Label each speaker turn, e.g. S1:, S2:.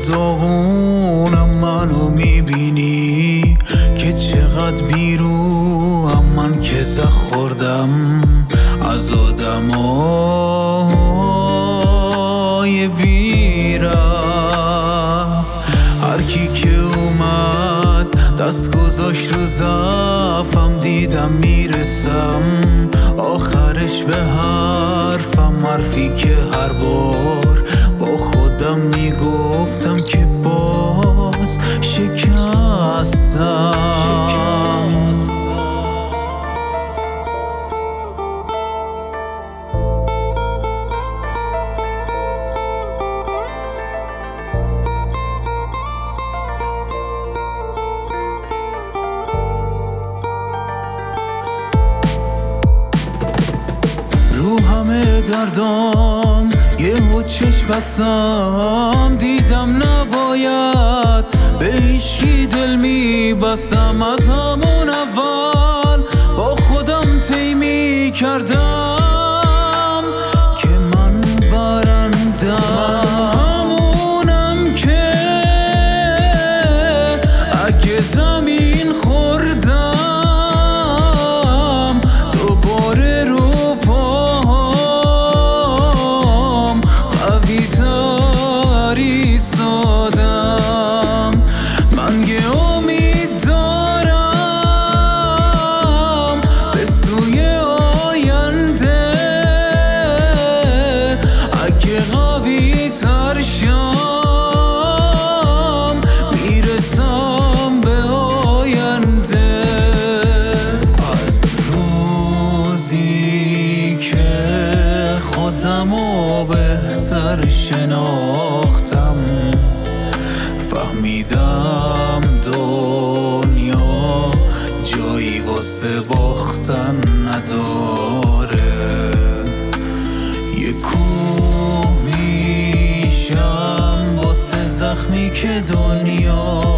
S1: داغونم منو میبینی که چقدر بیروم من که خوردم از آدمای بیره. هر کی که اومد دست گذاشت رو زفم دیدم میرسم آخرش به حرفی که هر بار با خودم میگفتم که باز شکستم. رو همه دردام یهو چشم بستم دیدم نباید به هیچکی دل میبستم. از همون اول با خودم طی میکردم که من برندم. همونم که اگه زمین خوردم دوباره رو ایستادم. من یه امید دارم به سوی آینده اگه قوی تر شم میرسم به آینده. از روزی که خودمو بهتر شناختم فهمیدم دنیا جایی واسه باختن نداره. یه کوه میشم واسه زخمی که دنیا